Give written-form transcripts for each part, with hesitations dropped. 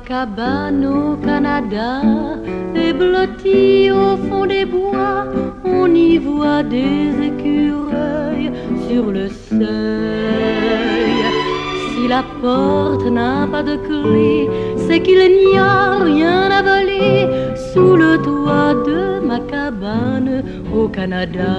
cabane au Canada est blottie au fond des bois. On y voit des écureuils sur le seuil. Si la porte n'a pas de clé, c'est qu'il n'y a rien à voler sous le toit de ma cabane au Canada.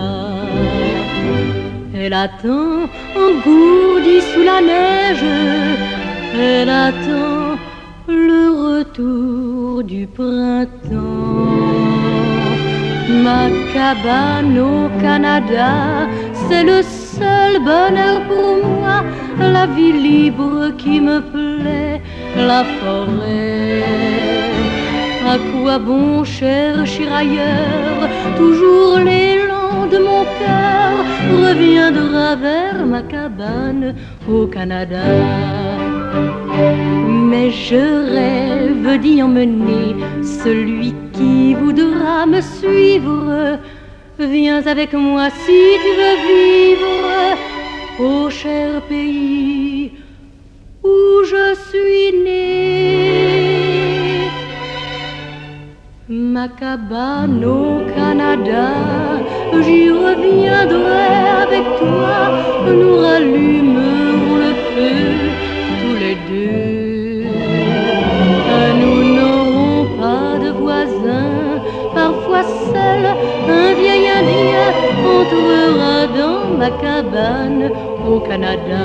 Elle attend engourdie sous la neige, elle attend le retour du printemps. Ma cabane au Canada, c'est le seul bonheur pour moi, la vie libre qui me plaît, la forêt. À quoi bon chercher ailleurs? Toujours l'élan de mon cœur reviendra vers ma cabane au Canada. Mais je rêve d'y emmener celui qui voudra me suivre. Viens avec moi si tu veux vivre au cher pays où je suis né. Ma cabane au Canada, j'y reviendrai avec toi. Nous rallumerons le feu tous les deux. Nous n'aurons pas de voisins. Parfois seul, un vieil Indien entrera dans ma cabane au Canada.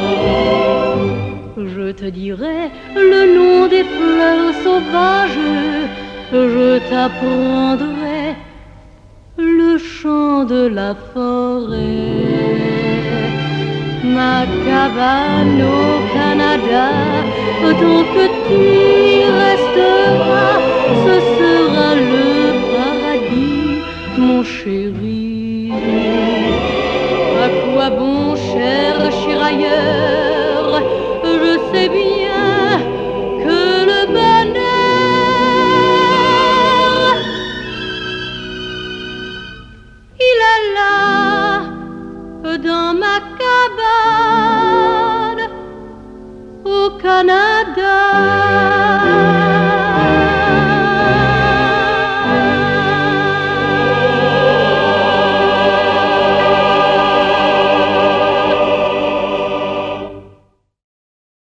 Je te dirai le nom des fleurs sauvages, je t'apprendrai le chant de la forêt. Ma cabane au Canada, tant que tu y resteras, ce sera le paradis, mon chéri. À quoi bon chercher ailleurs? Je sais bien que le bonheur, il est là, dans ma cabane au Canada.